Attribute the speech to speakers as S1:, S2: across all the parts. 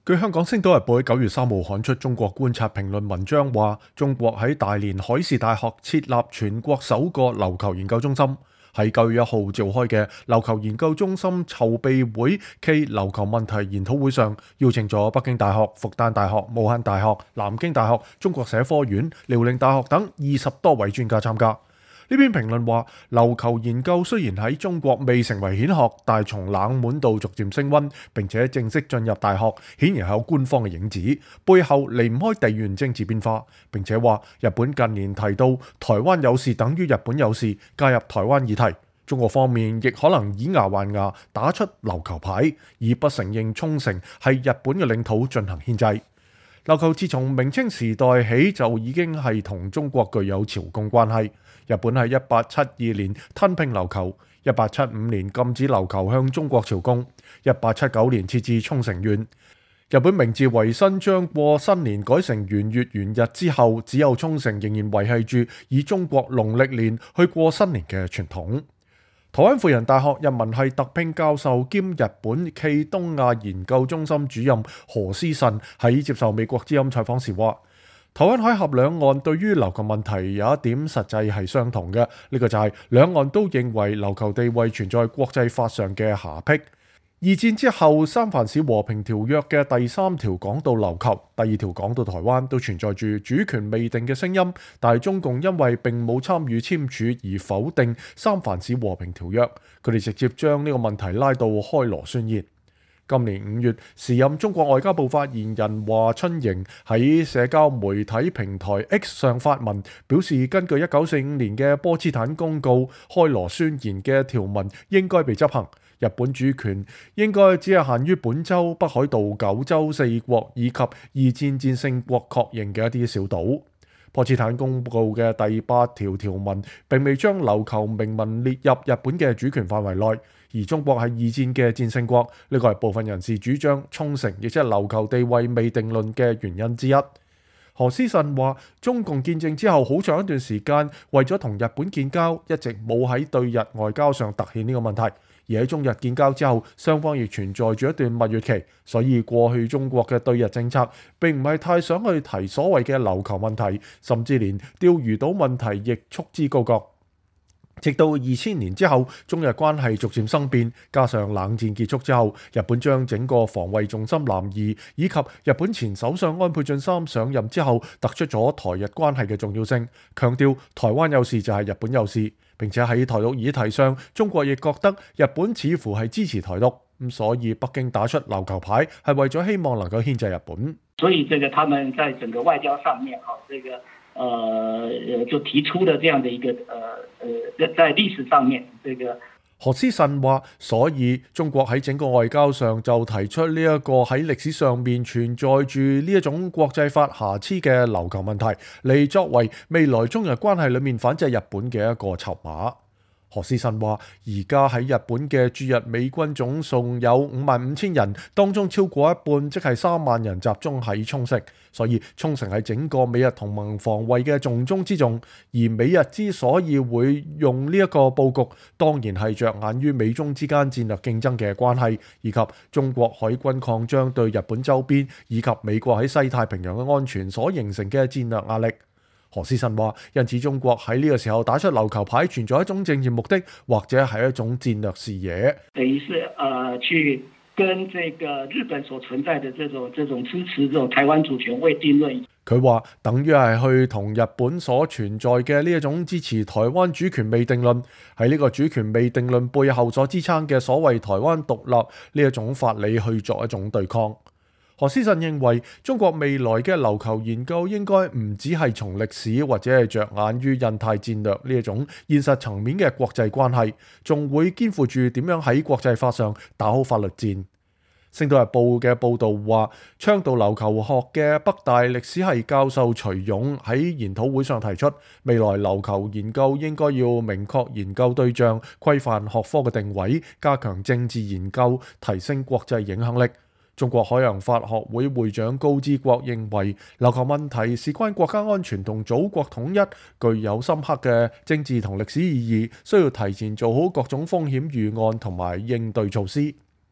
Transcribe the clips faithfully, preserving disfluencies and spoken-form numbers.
S1: 據香港《星島日報》喺九月三號刊出中國觀察評論文章話，中國喺大連海事大學設立全國首個琉球研究中心。喺九月一號召開嘅琉球研究中心籌備會暨琉球問題研討會上，邀請咗北京大學、復旦大學、武漢大學、南京大學、中國社科院、遼寧大學等二十多位專家參加。呢篇評論話，琉球研究雖然喺中國未成為顯學，但係從冷門到逐漸升溫，並且正式進入大學，顯然係有官方嘅影子，背後離唔開地緣政治變化。並且話，日本近年提到台灣有事等於日本有事，介入台灣議題。中國方面亦可能以牙還牙，打出琉球牌，以不承認沖繩係日本嘅領土進行牽制。琉球自從明清時代起就已經係同中國具有朝貢關係。日本喺一八七二年吞併琉球，一八七五年禁止琉球向中國朝貢，一八七九年設置沖繩縣。日本明治維新將過新年改成元月元日之後，只有沖繩仍然維繫住以中國農曆年去過新年嘅傳統。台灣輔仁大學日文系特聘教授兼日本暨東亞研究中心主任何思慎喺接受美國之音採訪時話，台灣海峽兩岸對於琉球問題有一點實際係相同嘅，呢、這個就係兩岸都認為琉球地位存在國際法上嘅瑕疵。二戰之後，三藩市和平條約嘅第三條講到琉球，第二條講到台灣，都存在住主權未定嘅聲音。但係中共因為並冇參與簽署而否定三藩市和平條約，佢哋直接將呢個問題拉到開羅宣言。今年五月，時任中國外交部發言人華春瑩喺社交媒體平台 X 上發文，表示根據一九四五年嘅波茨坦公告，開羅宣言嘅條文應該被執行。日本主權應該只係限於本州、北海道九州四國以及二戰戰勝國確認嘅一啲小島。波茨坦公告嘅第八條條文並未將琉球明文列入日本嘅主權範圍內，而中國係二戰嘅戰勝國，呢個係部分人士主張沖繩亦即係琉球地位未定論嘅原因之一。何思慎話，中共建政之後好長一段時間，為咗同日本建交，一直冇喺對日外交上突顯呢個問題。而喺中日建交之後，雙方亦存在住一段蜜月期，所以過去中國嘅對日政策並唔係太想去提所謂嘅琉球問題，甚至連釣魚島問題亦束之高閣。直到二千年之後，中日關係逐漸生變，加上冷戰結束之後，日本將整個防衛重心南移，以及日本前首相安倍晉三上任之後，突出咗台日關係嘅重要性，強調台灣有事就係日本有事。並且喺台獨議題上，中國亦覺得日本似乎係支持台獨，咁所以北京打出琉球牌係為咗希望能夠牽制日本。
S2: 所以這個他們在整個外交上面，哈，這個呃就提出了這樣的一個呃呃在歷史上面，這個
S1: 何思慎話，所以中國喺整個外交上就提出呢一個喺歷史上面存在住呢一種國際法瑕疵嘅琉球問題，嚟作為未來中日關係裡面反制日本嘅一個籌碼。何思慎話，而家喺日本嘅駐日美軍總數有五萬五千人，當中超過一半，即係三萬人集中喺沖繩，所以沖繩係整個美日同盟防衛嘅重中之重。而美日之所以會用呢一個佈局，當然係着眼於美中之間戰略競爭嘅關係，以及中國海軍擴張對日本周邊以及美國喺西太平洋嘅安全所形成嘅戰略壓力。何思慎話，因此中國喺呢個時候打出琉球牌，存在一種政治目的，或者係一種戰略視野。
S2: 等於是呃去跟這個日本所存在的這種這種支持這種台灣主權未定論。
S1: 佢話等於係去同日本所存在嘅呢一種支持台灣主權未定論，喺呢個主權未定論背後所支撐嘅所謂台灣獨立呢一種法理去作一種對抗。何思慎認為，中國未來嘅琉球研究應該唔只係從歷史或者係着眼於印太戰略呢一種現實層面嘅國際關係，仲會肩負住點樣喺國際法上打好法律戰。星島日報嘅報導話，倡導琉球學嘅北大歷史系教授徐勇喺研討會上提出，未來琉球研究應該要明確研究對象，規範學科嘅定位，加強政治研究，提升國際影響力。中國海洋法學會會長高之國認為，琉球問題事關國家安全同祖國統一，具有深刻嘅政治同歷史意義，需要提前做好各種風險預案同埋應對措施。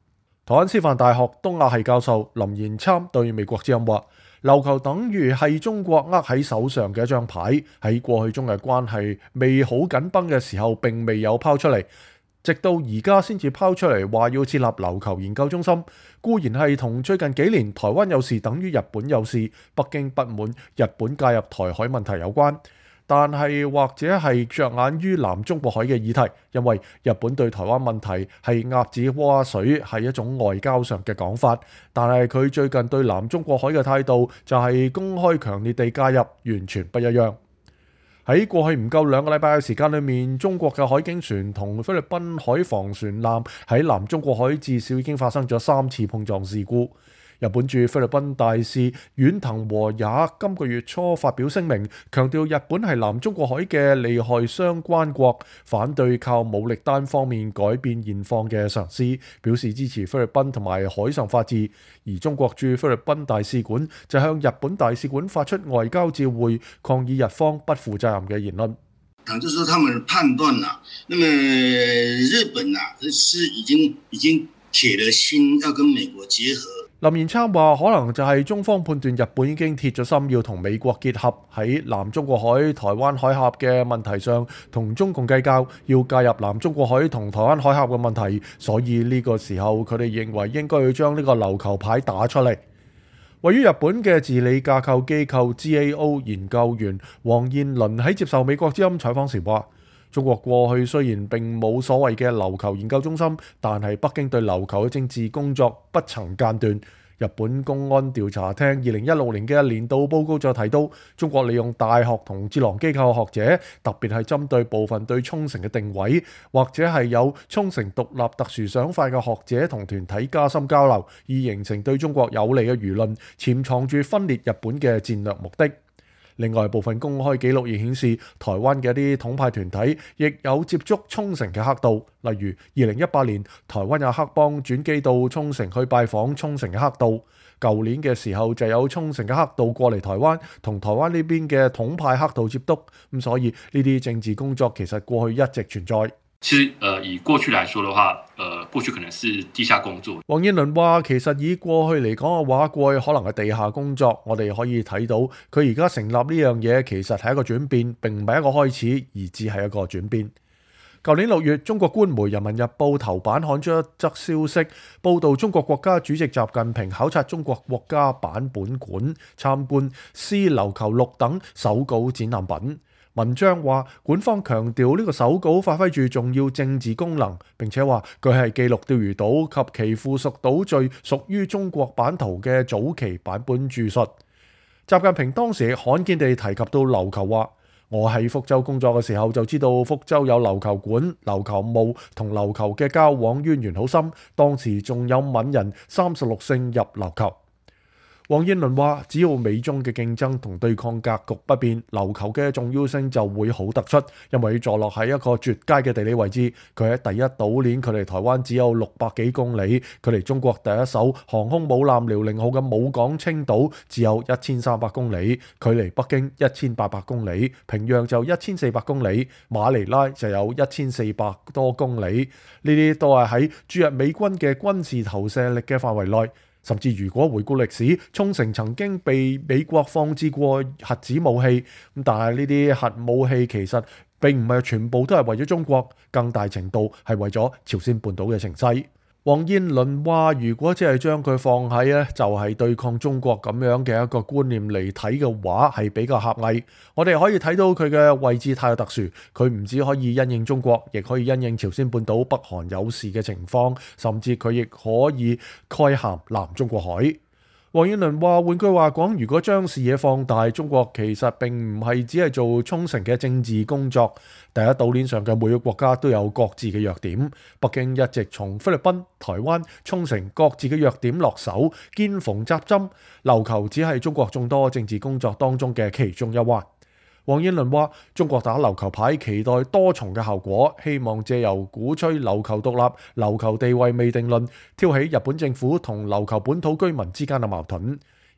S1: 台灣師範大學東亞系教授林賢參對美國之音話：琉球等於係中國握喺手上嘅一張牌，喺過去中日關係未好緊繃嘅時候並未有拋出嚟，直到而家先至拋出嚟話要設立琉球研究中心，固然係同最近幾年台灣有事等於日本有事，北京不滿日本介入台海問題有關。但係或者係着眼於南中國海嘅議題，因為日本對台灣問題係鴨子划水，係一種外交上嘅講法。但係佢最近對南中國海嘅態度就係公開強烈地介入，完全不一樣。喺過去唔夠兩個禮拜嘅時間裏面，中國嘅海警船同菲律賓海防船艦喺南中國海至少已經發生咗三次碰撞事故。日本駐菲律賓大使遠藤和也今個月初發表聲明，強調日本係南中國海嘅利害相關國，反對靠武力單方面改變現況嘅嘗試，表示支持菲律賓同埋海上法治。而中國駐菲律賓大使館就向日本大使館發出外交照會，抗議日方不負責任嘅言論。
S3: 就是說他們判斷啦，那麼日本啊是已經已經鐵了心要跟美國結合。
S1: 林賢參話：可能就係中方判斷日本已經鐵咗心要同美國結合，喺南中國海、台灣海峽嘅問題上同中共計較，要介入南中國海同台灣海峽嘅問題，所以呢個時候佢哋認為應該要將呢個琉球牌打出嚟。位於日本嘅治理架構機構 G A O 研究員黃燕倫喺接受美國之音採訪時話：中國過去雖然並冇所謂嘅琉球研究中心，但係北京對琉球嘅政治工作不曾間斷。日本公安調查廳二零一六年嘅年度報告就提到，中國利用大學同智囊機構學者，特別係針對部分對沖繩嘅定位，或者係有沖繩獨立特殊想法嘅學者同團體加深交流，以形成對中國有利嘅輿論，潛藏住分裂日本嘅戰略目的。另外，部分公開記錄亦顯示，台灣嘅一啲統派團體亦有接觸沖繩嘅黑道，例如二零一八年台灣有黑幫轉機到沖繩去拜訪沖繩嘅黑道，舊年嘅時候就有沖繩嘅黑道過嚟台灣，同台灣呢邊嘅統派黑道接觸，咁所以呢啲政治工作其實過去一直存在。
S4: 其實，呃，以過去來說的話，呃，過去可能是地下工作。
S1: 黃燕倫話：其實以過去嚟講嘅話，過去可能係地下工作。我哋可以睇到佢而家成立呢樣嘢，其實係一個轉變，並唔係一個開始，而只係一個轉變。舊年六月，中國官媒《人民日報》頭版刊出一則消息，報導中國國家主席習近平考察中國國家版本館，參觀《詩琉球錄》等手稿展覽品。文章話，館方強調呢個手稿發揮住重要政治功能，並且話佢係記錄釣魚島及其附屬島嶼屬於中國版圖嘅早期版本著述。習近平當時罕見地提及到琉球，話我喺福州工作嘅時候就知道福州有琉球館、琉球墓同琉球嘅交往淵源好深，當時仲有閩人三十六姓入琉球。黃燕倫話：只要美中嘅競爭同對抗格局不變，琉球嘅重要性就會好突出，因為坐落喺一個絕佳嘅地理位置。佢喺第一島鏈，距離台灣只有六百幾公里；距離中國第一艘航空母艦遼寧號嘅母港青島只有一千三百公里；距離北京一千八百公里，平壤就一千四百公里，馬尼拉就有一千四百多公里。呢啲都係喺駐日美軍嘅軍事投射力嘅範圍內。甚至如果回顧歷史，沖繩曾經被美國放置過核子武器，但係呢啲核武器其實並唔係全部都係為咗中國，更大程度係為咗朝鮮半島嘅情勢。黃燕倫話：如果只係將佢放喺咧，就係對抗中國咁樣嘅一個觀念嚟睇嘅話，係比較狹隘。我哋可以睇到佢嘅位置太特殊，佢唔止可以因應中國，亦可以因應朝鮮半島北韓有事嘅情況，甚至佢亦可以概含南中國海。黃燕倫話：換句話講，如果將視野放大，中國其實並唔係只係做沖繩嘅政治工作。第一島鏈上嘅每個國家都有各自嘅弱點，北京一直從菲律賓、台灣、沖繩各自嘅弱點落手，見縫插針。琉球只係中國眾多政治工作當中嘅其中一環。黃燕倫話：中國打琉球牌，期待多重嘅效果，希望借由鼓吹琉球獨立、琉球地位未定論，挑起日本政府同琉球本土居民之間嘅矛盾。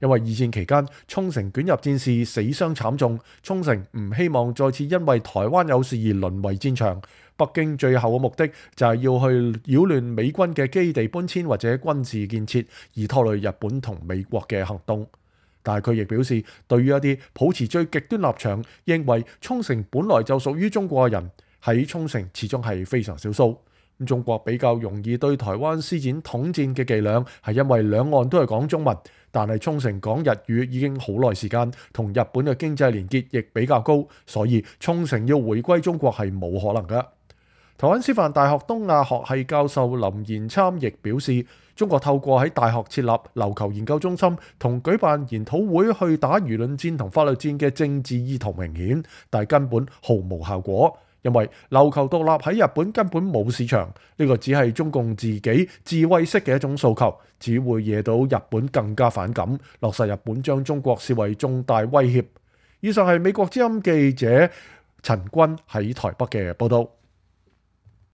S1: 因為二戰期間沖繩捲入戰事死傷慘重，沖繩唔希望再次因為台灣有事而淪為戰場。北京最後嘅目的就係要去擾亂美軍嘅基地搬遷或者軍事建設，而拖累日本同美國嘅行動。但係佢亦表示，對於一啲抱持最極端立場，認為沖繩本來就屬於中國嘅人，喺沖繩始終係非常少數。咁中國比較容易對台灣施展統戰嘅伎倆，係因為兩岸都係講中文，但係沖繩講日語已經好耐時間，同日本嘅經濟連結亦比較高，所以沖繩要回歸中國係冇可能嘅。台灣師範大學東亞學系教授林延參亦表示，中國透過喺大學設立琉球研究中心同舉辦研討會去打輿論戰同法律戰嘅政治意圖明顯，但係根本毫無效果，因為琉球獨立喺日本根本冇市場，呢個只係中共自己自衛式嘅一種訴求，只會惹到日本更加反感，落實日本將中國視為重大威脅。以上係美國之音記者陳君喺台北嘅報道。